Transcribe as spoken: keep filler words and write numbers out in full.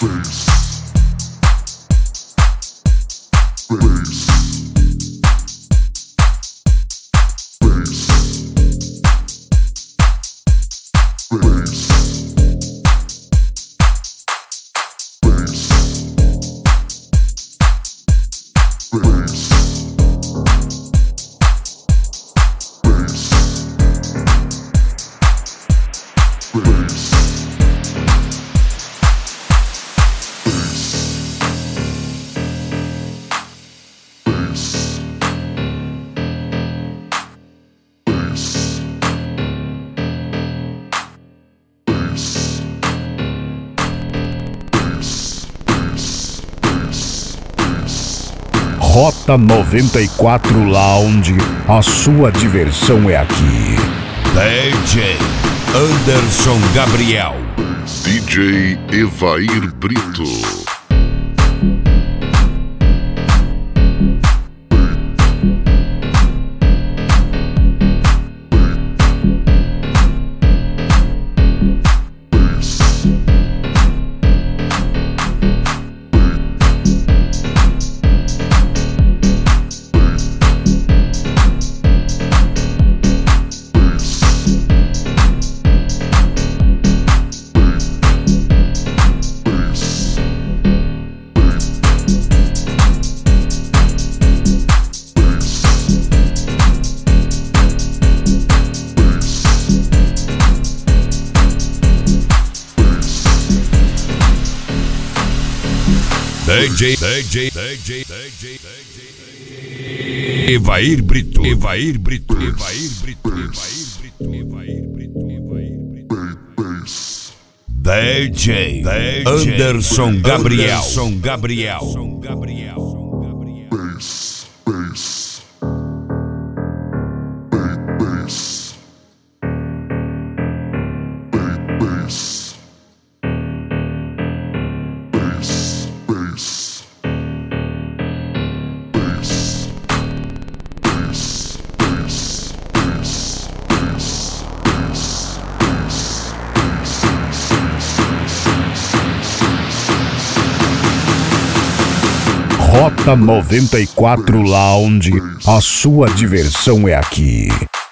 Rota noventa e quatro Lounge, a sua diversão é aqui. D J Anderson Gabriel, D J Evair Brito. D J, D J, D J, D J, Evair Brito, Evair Brito, Evair Brito, Evair Brito, Evair Brito, Evair Brito. D J, Anderson Gabriel, Anderson Gabriel, Gabriel. Bass, bass. Bass. Bass. Rota noventa e quatro Lounge, a sua diversão é aqui.